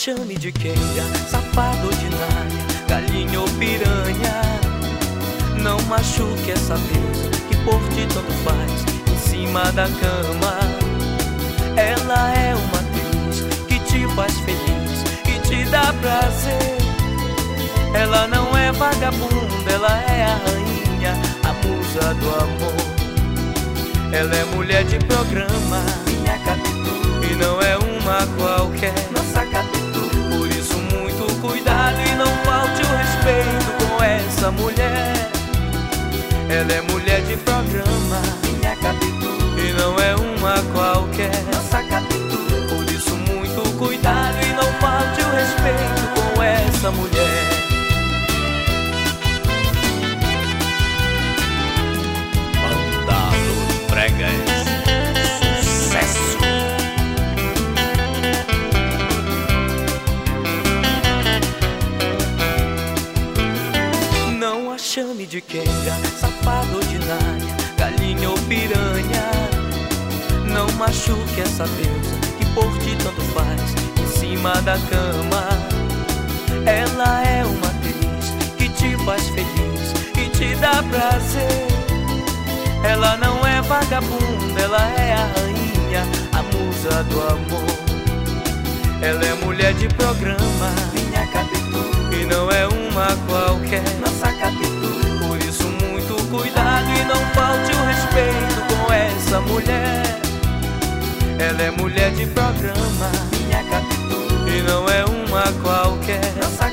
chame de queira, safado ordinária, galinha ou piranha. Não machuque essa deusa que por ti tanto faz em cima da cama. Ela é uma atriz que te faz feliz e te dá prazer. Ela não é vagabunda, ela é a rainha, a musa do amor. Ela é mulher de programa, minha Capitu, e não é uma qualquer, nossa Capitu. Por isso muito cuidado e não falte o respeito com essa mulher. Ela é mulher de programa, minha Capitu, e não é uma qualquer, nossa Capitu. Por isso muito cuidado e não falte o respeito com essa mulher. Sucesso. Não a chame de queira, safado ordinária, galinha ou piranha. Não machuque essa deusa que por ti tanto faz em cima da cama. Ela é uma atriz que te faz feliz e te dá prazer. Ela não é vagabunda, ela é a rainha, a musa do amor. Ela é mulher de programa, minha Capitu, e não é uma qualquer, nossa Capitu. Por isso muito cuidado e não falte o respeito com essa mulher. Ela é mulher de programa, minha Capitu, e não é uma qualquer, nossa